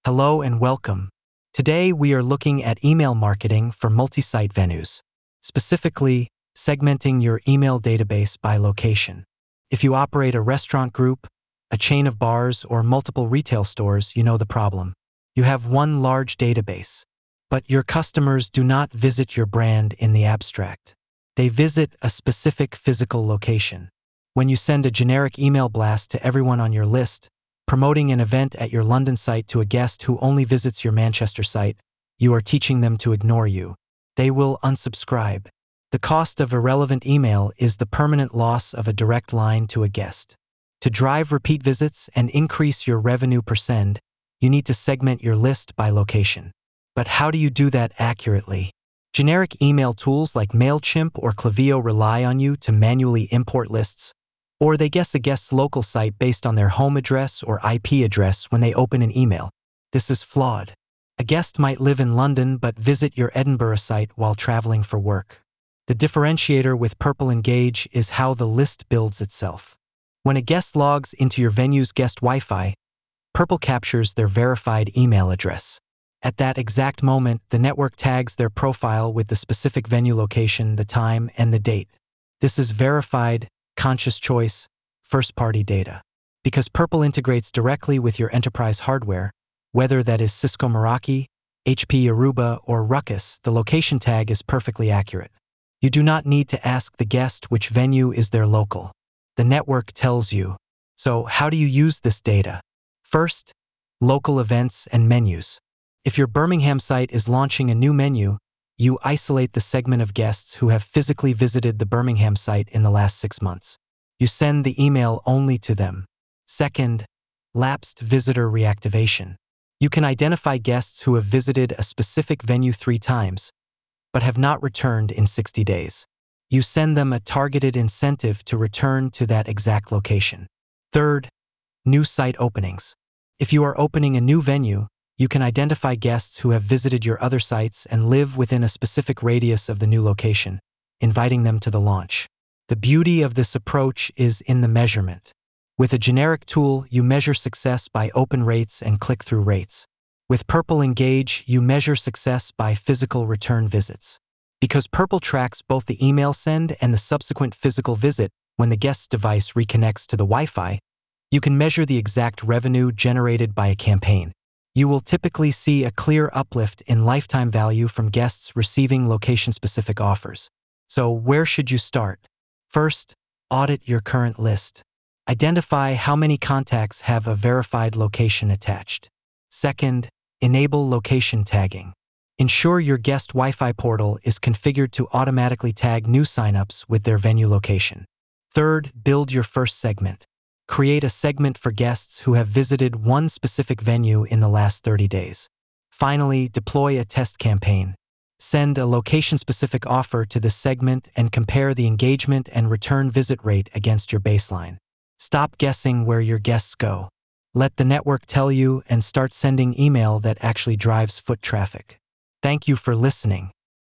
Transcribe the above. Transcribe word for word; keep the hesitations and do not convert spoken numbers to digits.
Hello and welcome. Today we are looking at email marketing for multi-site venues, specifically segmenting your email database by location. If you operate a restaurant group, a chain of bars, or multiple retail stores, you know the problem. You have one large database, but your customers do not visit your brand in the abstract. They visit a specific physical location. When you send a generic email blast to everyone on your list, promoting an event at your London site to a guest who only visits your Manchester site, you are teaching them to ignore you. They will unsubscribe. The cost of irrelevant email is the permanent loss of a direct line to a guest. To drive repeat visits and increase your revenue per send, you need to segment your list by location. But how do you do that accurately? Generic email tools like MailChimp or Klaviyo rely on you to manually import lists, or they guess a guest's local site based on their home address or I P address when they open an email. This is flawed. A guest might live in London but visit your Edinburgh site while traveling for work. The differentiator with Purple Engage is how the list builds itself. When a guest logs into your venue's guest Wi-Fi, Purple captures their verified email address. At that exact moment, the network tags their profile with the specific venue location, the time, and the date. This is verified, conscious choice, first-party data. Because Purple integrates directly with your enterprise hardware, whether that is Cisco Meraki, H P Aruba, or Ruckus, the location tag is perfectly accurate. You do not need to ask the guest which venue is their local. The network tells you. So how do you use this data? First, local events and menus. If your Birmingham site is launching a new menu, you isolate the segment of guests who have physically visited the Birmingham site in the last six months. You send the email only to them. Second, lapsed visitor reactivation. You can identify guests who have visited a specific venue three times, but have not returned in sixty days. You send them a targeted incentive to return to that exact location. Third, new site openings. If you are opening a new venue, you can identify guests who have visited your other sites and live within a specific radius of the new location, inviting them to the launch. The beauty of this approach is in the measurement. With a generic tool, you measure success by open rates and click-through rates. With Purple Engage, you measure success by physical return visits. Because Purple tracks both the email send and the subsequent physical visit when the guest's device reconnects to the Wi-Fi, you can measure the exact revenue generated by a campaign. You will typically see a clear uplift in lifetime value from guests receiving location-specific offers. So where should you start? First, audit your current list. Identify how many contacts have a verified location attached. Second, enable location tagging. Ensure your guest Wi-Fi portal is configured to automatically tag new signups with their venue location. Third, build your first segment. Create a segment for guests who have visited one specific venue in the last thirty days. Finally, deploy a test campaign. Send a location-specific offer to this segment and compare the engagement and return visit rate against your baseline. Stop guessing where your guests go. Let the network tell you and start sending email that actually drives foot traffic. Thank you for listening.